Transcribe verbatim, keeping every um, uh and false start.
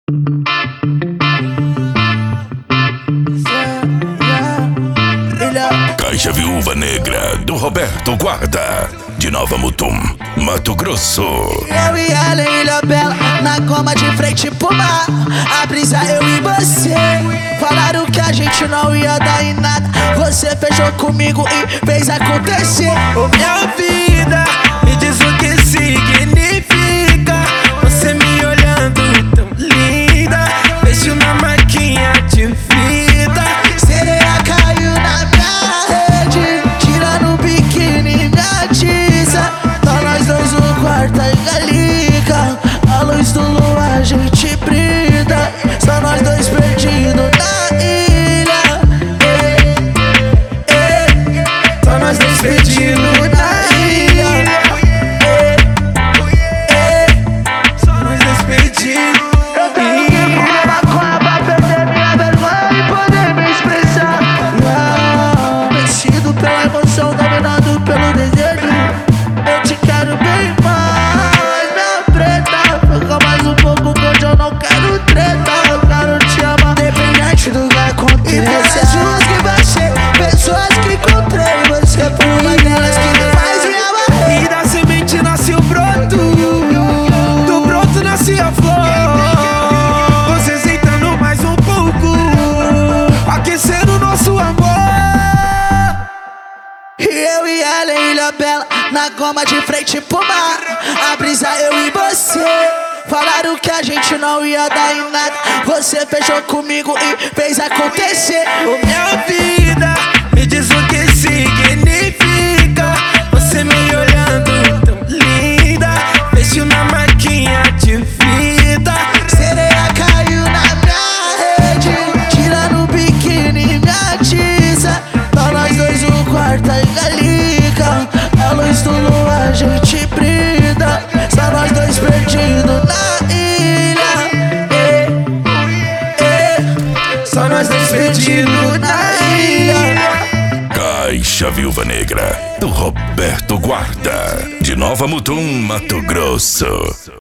Caixa Viúva Negra, do Roberto Guarda, de Nova Mutum, Mato Grosso. Eu e ela em Ilha Bela, na cama de frente pro mar. A brisa eu e você, falaram que a gente não ia dar em nada. Você fechou comigo e fez acontecer. Ô minha vida, me diz o que significa você me olhando tão linda. Beijo na marquinha de fita. Sereia caiu na minha rede, tirando o biquíni minha tiza. Tá nós dois no quarto em Galica, a luz do luar a gente brinda. Só nós dois perdidos na ilha, ei, ei. Só nós dois perdidos na ilha, ei, ei. Só nós dois perdidos. Eu quero que fuma maconha pra perder minha vergonha e poder me expressar. Uau, mexido pela emoção, dominado pelo desejo. Eu te quero bem mais, minha preta. Fica mais um pouco que hoje eu não quero treta. Eu quero te amar, independente do que aconteça. E pessoas que baixei, pessoas que encontrei. Você foi uma delas que me faz me amar. E da semente nasce o broto, do broto nasce a flor. Você sentando mais um pouco, aquecendo o nosso amor. E eu e ela em Ilha Bela, na cama de frente pro mar. A brisa eu e você, falaram que a gente não ia dar em nada. Você fechou comigo e fez acontecer. Ô minha vida, me diz o que significa você me olhando tão linda. Beijo na marquinha de fita. Sereia caiu na minha rede, tirando o biquíni minha tiza. Tá nós dois no quarto em Galica, a luz do luar a gente brinda. Só nós dois perdidos na ilha, ei, ei. Só nós dois perdidos na ilha. Caixa Viúva Negra, do Roberto Guarda, de Nova Mutum, Mato Grosso.